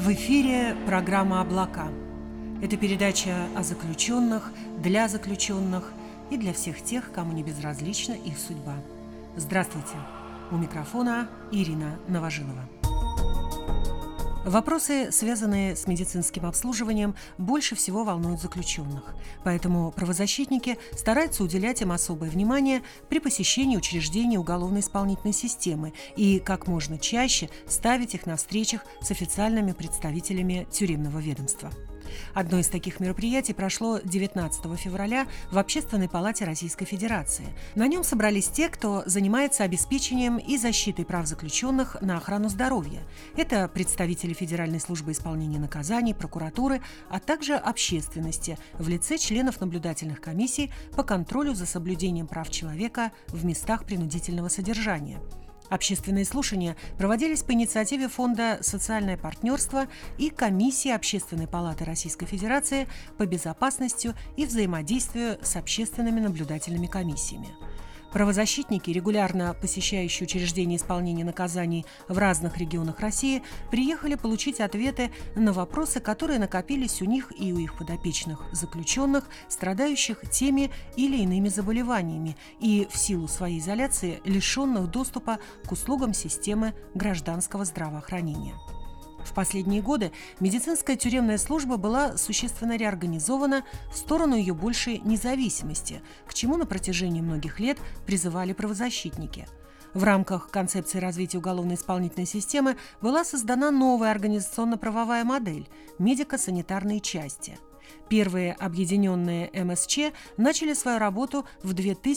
В эфире программа «Облака». Это передача о заключенных, для заключенных и для всех тех, кому не безразлична их судьба. Здравствуйте! У микрофона Ирина Новожилова. Вопросы, связанные с медицинским обслуживанием, больше всего волнуют заключенных. Поэтому правозащитники стараются уделять им особое внимание при посещении учреждений уголовно-исполнительной системы и как можно чаще ставить их на встречах с официальными представителями тюремного ведомства. Одно из таких мероприятий прошло 19 февраля в Общественной палате Российской Федерации. На нем собрались те, кто занимается обеспечением и защитой прав заключенных на охрану здоровья. Это представители Федеральной службы исполнения наказаний, прокуратуры, а также общественности в лице членов наблюдательных комиссий по контролю за соблюдением прав человека в местах принудительного содержания. Общественные слушания проводились по инициативе Фонда «Социальное партнерство» и Комиссии Общественной палаты Российской Федерации по безопасности и взаимодействию с общественными наблюдательными комиссиями. Правозащитники, регулярно посещающие учреждения исполнения наказаний в разных регионах России, приехали получить ответы на вопросы, которые накопились у них и у их подопечных заключенных, страдающих теми или иными заболеваниями и в силу своей изоляции лишенных доступа к услугам системы гражданского здравоохранения. В последние годы медицинская тюремная служба была существенно реорганизована в сторону ее большей независимости, к чему на протяжении многих лет призывали правозащитники. В рамках концепции развития уголовно-исполнительной системы была создана новая организационно-правовая модель – медико-санитарные части. Первые объединенные МСЧ начали свою работу в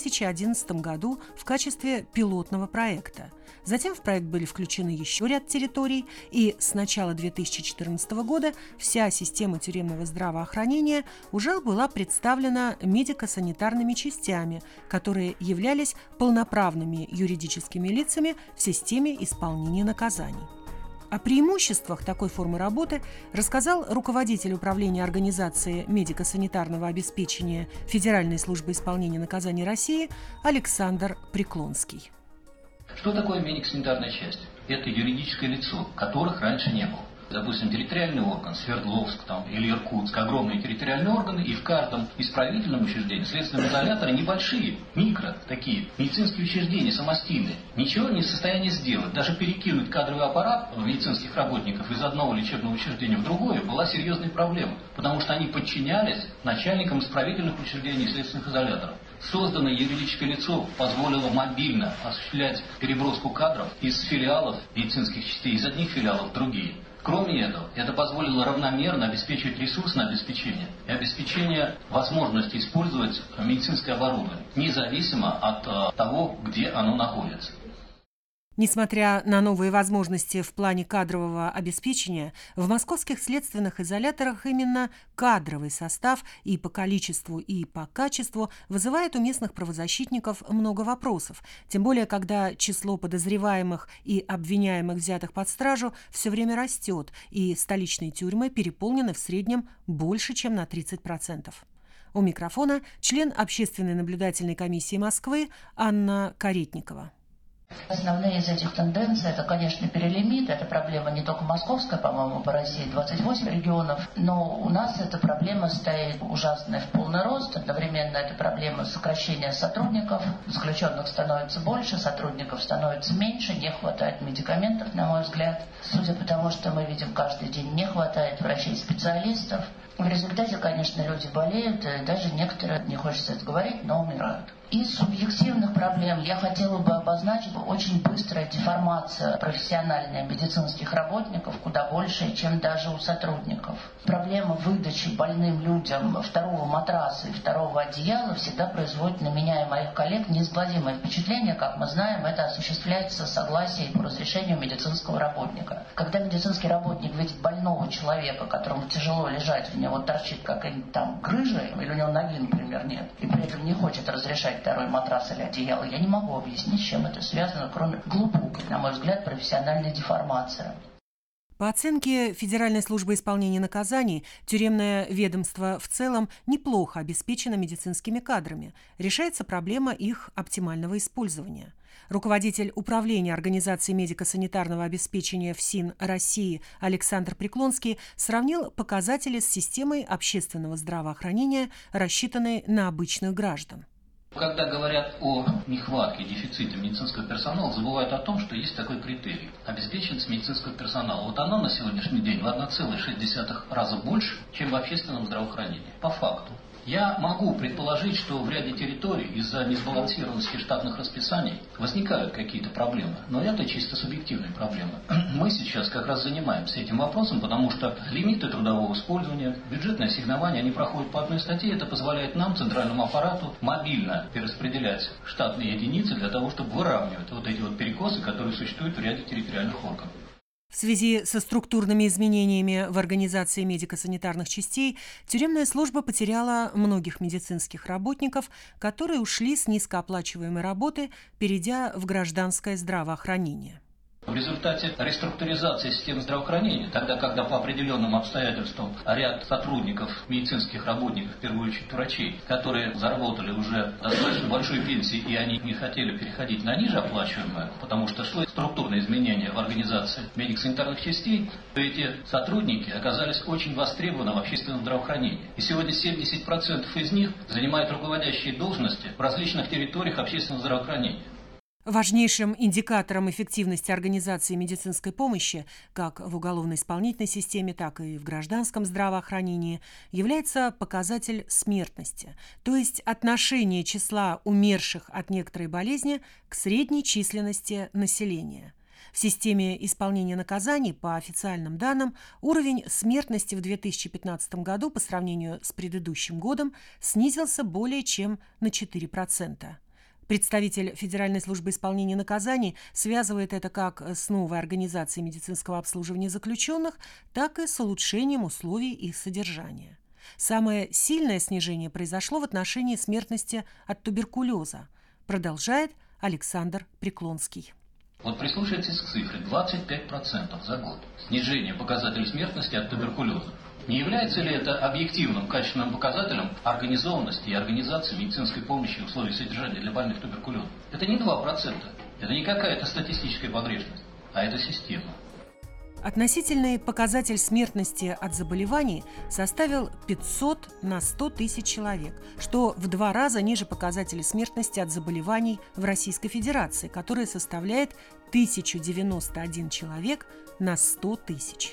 2011 году в качестве пилотного проекта. Затем в проект были включены еще ряд территорий, и с начала 2014 года вся система тюремного здравоохранения уже была представлена медико-санитарными частями, которые являлись полноправными юридическими лицами в системе исполнения наказаний. О преимуществах такой формы работы рассказал руководитель управления организации медико-санитарного обеспечения Федеральной службы исполнения наказаний России Александр Преклонский. Что такое медико-санитарная часть? Это юридическое лицо, которых раньше не было. Допустим, территориальный орган, Свердловск или Иркутск, огромные территориальные органы, и в каждом исправительном учреждении, следственном изоляторе небольшие, такие, медицинские учреждения, самостийные. Ничего не в состоянии сделать. Даже перекинуть кадровый аппарат медицинских работников из одного лечебного учреждения в другое была серьезной проблемой, потому что они подчинялись начальникам исправительных учреждений и следственных изоляторов. Созданное юридическое лицо позволило мобильно осуществлять переброску кадров из филиалов медицинских частей, из одних филиалов в другие. Кроме этого, это позволило равномерно обеспечивать ресурсное обеспечение и обеспечение возможности использовать медицинское оборудование, независимо от того, где оно находится. Несмотря на новые возможности в плане кадрового обеспечения, в московских следственных изоляторах именно кадровый состав и по количеству, и по качеству вызывает у местных правозащитников много вопросов, тем более когда число подозреваемых и обвиняемых, взятых под стражу, все время растет, и столичные тюрьмы переполнены в среднем больше, чем на 30%. У микрофона член Общественной наблюдательной комиссии Москвы Анна Каретникова. Основные из этих тенденций – это, конечно, перелимит. Это проблема не только московская, по-моему, по России 28 регионов. Но у нас эта проблема стоит ужасная в полный рост. Одновременно это проблема сокращения сотрудников. Заключенных становится больше, сотрудников становится меньше. Не хватает медикаментов, на мой взгляд. Судя по тому, что мы видим каждый день, не хватает врачей-специалистов. В результате, конечно, люди болеют, и даже некоторые, не хочется это говорить, но умирают. Из субъективных проблем я хотела бы обозначить очень быстрая деформация профессиональная медицинских работников, куда больше, чем даже у сотрудников. Проблема выдачи больным людям второго матраса и второго одеяла всегда производит на меня и моих коллег неизгладимое впечатление. Как мы знаем, это осуществляется согласие по разрешению медицинского работника. Когда медицинский работник видит больного человека, которому тяжело лежать, у него торчит какая-нибудь там грыжа, или у него ноги, например, нет, и при этом не хочет разрешать второй матрас или одеяло, я не могу объяснить, с чем это связано, кроме глубокой, на мой взгляд, профессиональной деформации. По оценке Федеральной службы исполнения наказаний, тюремное ведомство в целом неплохо обеспечено медицинскими кадрами. Решается проблема их оптимального использования. Руководитель управления организации медико-санитарного обеспечения ФСИН России Александр Преклонский сравнил показатели с системой общественного здравоохранения, рассчитанной на обычных граждан. Когда говорят о нехватке, дефиците медицинского персонала, забывают о том, что есть такой критерий – обеспеченность медицинского персонала. Вот она на сегодняшний день в 1,6 раза больше, чем в общественном здравоохранении. По факту. Я могу предположить, что в ряде территорий из-за несбалансированности штатных расписаний возникают какие-то проблемы, но это чисто субъективные проблемы. Мы сейчас как раз занимаемся этим вопросом, потому что лимиты трудового использования, бюджетное ассигнование, они проходят по одной статье, это позволяет нам, центральному аппарату, мобильно перераспределять штатные единицы для того, чтобы выравнивать вот эти вот перекосы, которые существуют в ряде территориальных органов. В связи со структурными изменениями в организации медико-санитарных частей тюремная служба потеряла многих медицинских работников, которые ушли с низкооплачиваемой работы, перейдя в гражданское здравоохранение. В результате реструктуризации системы здравоохранения, тогда, когда по определенным обстоятельствам ряд сотрудников, медицинских работников, в первую очередь врачей, которые заработали уже достаточно большой пенсии, и они не хотели переходить на ниже оплачиваемое, потому что шло структурное изменение в организации медико-санитарных частей, то эти сотрудники оказались очень востребованы в общественном здравоохранении. И сегодня 70% из них занимают руководящие должности в различных территориях общественного здравоохранения. Важнейшим индикатором эффективности организации медицинской помощи, как в уголовно-исполнительной системе, так и в гражданском здравоохранении, является показатель смертности, то есть отношение числа умерших от некоторой болезни к средней численности населения. В системе исполнения наказаний, по официальным данным, уровень смертности в 2015 году по сравнению с предыдущим годом снизился более чем на 4%. Представитель Федеральной службы исполнения наказаний связывает это как с новой организацией медицинского обслуживания заключенных, так и с улучшением условий их содержания. Самое сильное снижение произошло в отношении смертности от туберкулеза, продолжает Александр Преклонский. Вот прислушайтесь к цифре 25% за год. Снижение показателей смертности от туберкулеза. Не является ли это объективным, качественным показателем организованности и организации медицинской помощи и условий содержания для больных туберкулезом? Это не 2%, это не какая-то статистическая погрешность, а это система. Относительный показатель смертности от заболеваний составил 500 на 100 тысяч человек, что в 2 раза ниже показателя смертности от заболеваний в Российской Федерации, который составляет 1091 человек на 100 тысяч.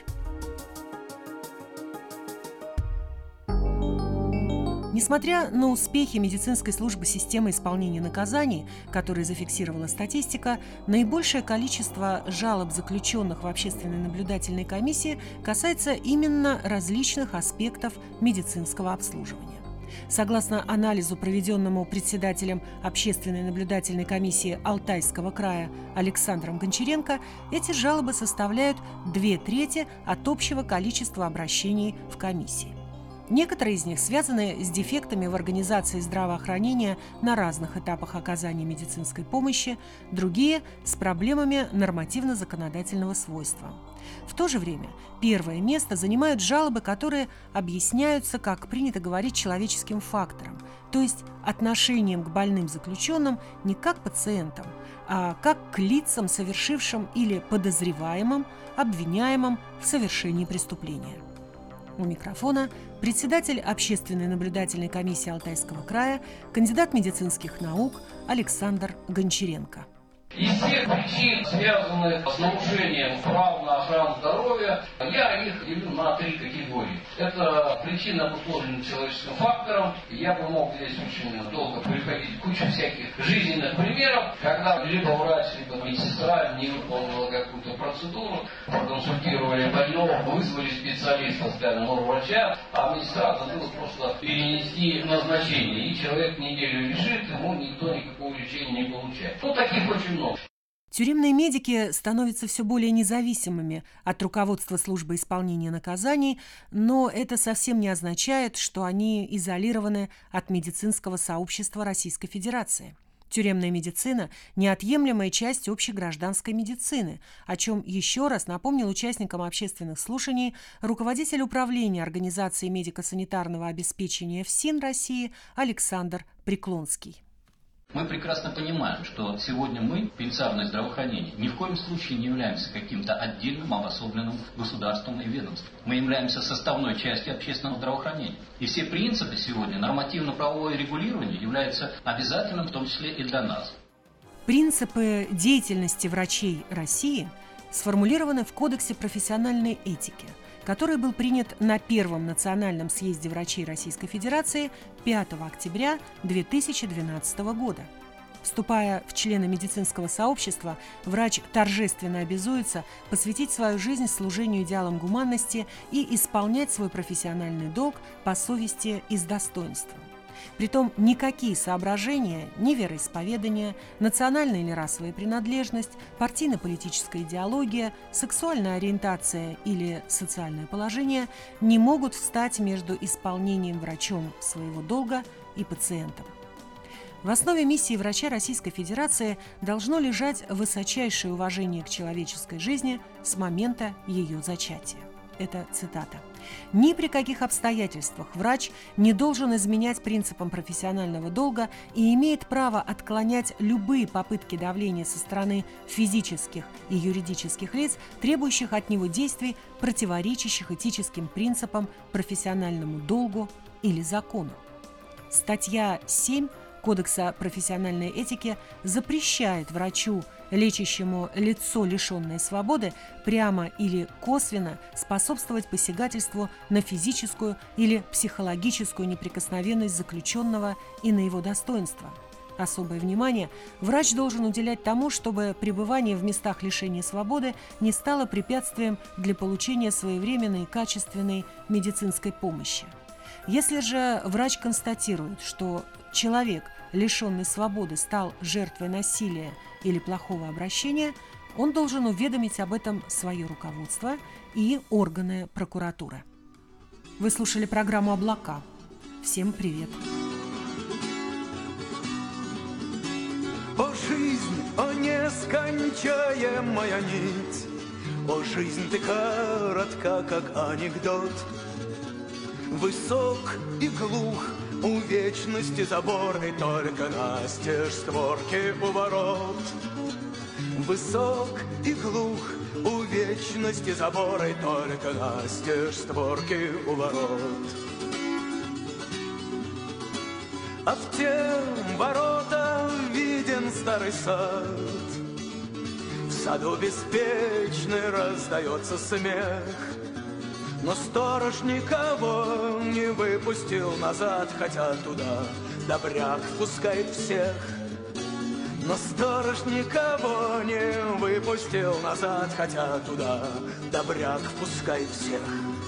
Несмотря на успехи медицинской службы системы исполнения наказаний, которые зафиксировала статистика, наибольшее количество жалоб заключенных в общественной наблюдательной комиссии касается именно различных аспектов медицинского обслуживания. Согласно анализу, проведенному председателем общественной наблюдательной комиссии Алтайского края Александром Гончаренко, эти жалобы составляют 2/3 от общего количества обращений в комиссии. Некоторые из них связаны с дефектами в организации здравоохранения на разных этапах оказания медицинской помощи, другие – с проблемами нормативно-законодательного свойства. В то же время первое место занимают жалобы, которые объясняются, как принято говорить, человеческим фактором, то есть отношением к больным заключенным не как к пациентам, а как к лицам, совершившим или подозреваемым, обвиняемым в совершении преступления. У микрофона председатель общественной наблюдательной комиссии Алтайского края, кандидат медицинских наук Александр Гончаренко. Из всех причин, связанных с нарушением прав на охрану здоровья, я их делю на 3 категории. Это причины, обусловленные человеческим фактором. Я бы мог здесь очень долго приходить кучу всяких жизненных примеров, когда либо врач, либо медсестра не выполнила какую-то процедуру, проконсультировали больного, вызвали специалиста, сказали, врача, а медсестра забыла просто перенести назначение. И человек неделю лежит, ему никто никакого лечения не получает. Таких очень много. Тюремные медики становятся все более независимыми от руководства службы исполнения наказаний, но это совсем не означает, что они изолированы от медицинского сообщества Российской Федерации. Тюремная медицина – неотъемлемая часть общегражданской медицины, о чем еще раз напомнил участникам общественных слушаний руководитель управления Организации медико-санитарного обеспечения ФСИН России Александр Преклонский. Мы прекрасно понимаем, что сегодня мы, пенитенциарное здравоохранение, ни в коем случае не являемся каким-то отдельным, обособленным государством и ведомством. Мы являемся составной частью общественного здравоохранения. И все принципы сегодня нормативно-правовое регулирование являются обязательным, в том числе и для нас. Принципы деятельности врачей России сформулированы в Кодексе профессиональной этики, который был принят на Первом национальном съезде врачей Российской Федерации 5 октября 2012 года. Вступая в члены медицинского сообщества, врач торжественно обязуется посвятить свою жизнь служению идеалам гуманности и исполнять свой профессиональный долг по совести и с достоинством. Притом никакие соображения, ни вероисповедание, национальная или расовая принадлежность, партийно-политическая идеология, сексуальная ориентация или социальное положение не могут встать между исполнением врачом своего долга и пациентом. В основе миссии врача Российской Федерации должно лежать высочайшее уважение к человеческой жизни с момента ее зачатия. Это цитата. «Ни при каких обстоятельствах врач не должен изменять принципам профессионального долга и имеет право отклонять любые попытки давления со стороны физических и юридических лиц, требующих от него действий, противоречащих этическим принципам, профессиональному долгу или закону». Статья 7 Кодекса профессиональной этики запрещает врачу, лечащему лицо, лишенное свободы, прямо или косвенно способствовать посягательству на физическую или психологическую неприкосновенность заключенного и на его достоинство. Особое внимание врач должен уделять тому, чтобы пребывание в местах лишения свободы не стало препятствием для получения своевременной и качественной медицинской помощи. Если же врач констатирует, что человек, лишенный свободы, стал жертвой насилия или плохого обращения, он должен уведомить об этом свое руководство и органы прокуратуры. Вы слушали программу «Облака». Всем привет! О, жизнь, о, нескончаемая нить, о, жизнь, ты коротка, как анекдот. Высок и глух у вечности забор, и только настежь створки у ворот. Высок и глух у вечности забор, и только настежь створки у ворот. А в те ворота виден старый сад. В саду беспечный раздается смех, но сторож никого не выпустил назад, хотя туда добряк впускает всех. Но сторож никого не выпустил назад, хотя туда добряк впускает всех.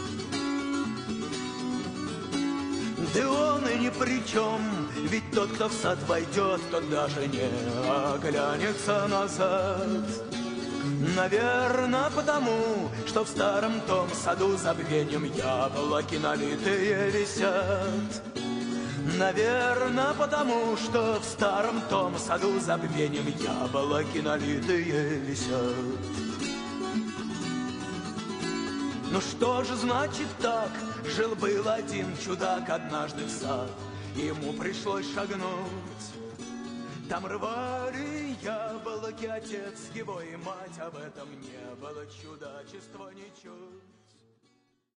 Да он и ни при чем, ведь тот, кто в сад войдет, тот даже не оглянется назад. Наверно, потому, что в старом том саду забвением яблоки налитые висят. Наверно, потому, что в старом том саду забвением яблоки налитые висят. Ну что же значит так? Жил-был один чудак однажды в сад, ему пришлось шагнуть. Там рвали яблоки отец его и мать, об этом не было чудачества ничуть.